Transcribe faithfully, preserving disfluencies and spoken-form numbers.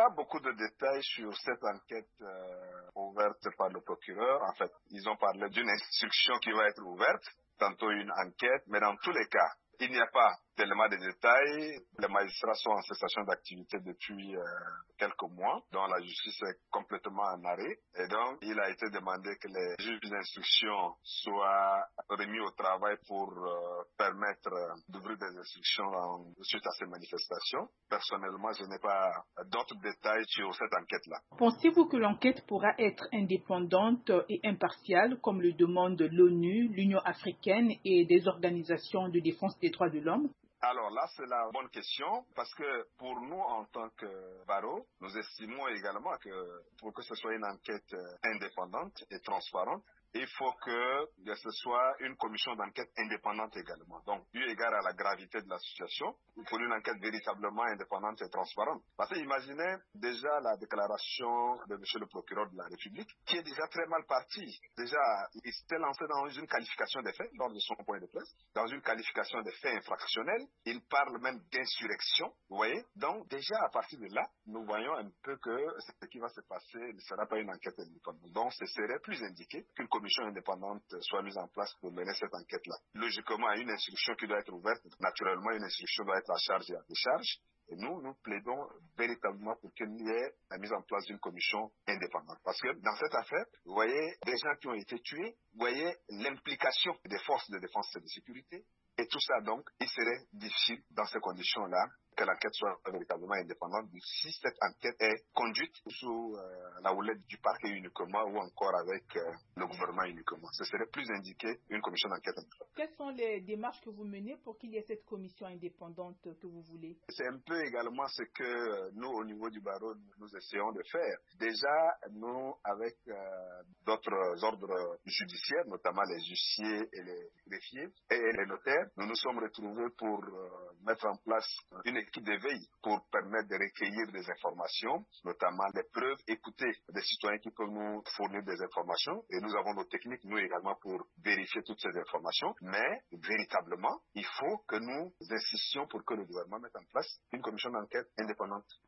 pas beaucoup de détails sur cette enquête euh, ouverte par le procureur. En fait, ils ont parlé d'une instruction qui va être ouverte, tantôt une enquête, mais dans tous les cas, il n'y a pas tellement de détails. Les magistrats sont en cessation d'activité depuis euh, quelques mois, dont la justice est complètement en arrêt. Et donc, il a été demandé que les juges d'instruction soient remis au travail pour euh, permettre euh, d'ouvrir des instructions en, suite à ces manifestations. Personnellement, je n'ai pas d'autres détails sur cette enquête-là. Pensez-vous que l'enquête pourra être indépendante et impartiale, comme le demandent l'ONU, l'Union africaine et des organisations de défense des droits de l'homme? Alors là, c'est la bonne question, parce que pour nous, en tant que barreau, nous estimons également que pour que ce soit une enquête indépendante et transparente, il faut que ce soit une commission d'enquête indépendante également. Donc, eu égard à la gravité de la situation, il faut une enquête véritablement indépendante et transparente. Parce que imaginez déjà la déclaration de M. le procureur de la République, qui est déjà très mal parti. Déjà, il s'était lancé dans une qualification des faits lors de son point de presse, dans une qualification des faits infractionnels. Il parle même d'insurrection, vous voyez. Donc, déjà, à partir de là, nous voyons un peu que ce qui va se passer ne sera pas une enquête indépendante. Donc, ce serait plus indiqué qu'une commission indépendante soit mise en place pour mener cette enquête-là. Logiquement, une instruction qui doit être ouverte, naturellement, une instruction doit être à charge et à décharge. Et nous, nous plaidons véritablement pour qu'il y ait la mise en place d'une commission indépendante. Parce que dans cette affaire, vous voyez des gens qui ont été tués, vous voyez l'implication des forces de défense et de sécurité. Et tout ça, donc, il serait difficile dans ces conditions-là que l'enquête soit véritablement indépendante si cette enquête est conduite sous euh, la houlette du parquet uniquement ou encore avec euh, le gouvernement uniquement. Ce serait plus indiqué une commission d'enquête indépendante. Quelles sont les démarches que vous menez pour qu'il y ait cette commission indépendante que vous voulez? C'est un peu également ce que nous, au niveau du barreau, nous essayons de faire. Déjà, nous, avec euh, d'autres ordres judiciaires, notamment les huissiers et les greffiers et les notaires, nous nous sommes retrouvés pour euh, mettre en place une équipe de veille pour permettre de recueillir des informations, notamment des preuves, écouter des citoyens qui peuvent nous fournir des informations. Et nous avons nos techniques, nous également, pour vérifier toutes ces informations. Mais, véritablement, il faut que nous insistions pour que le gouvernement mette en place une commission d'enquête indépendante.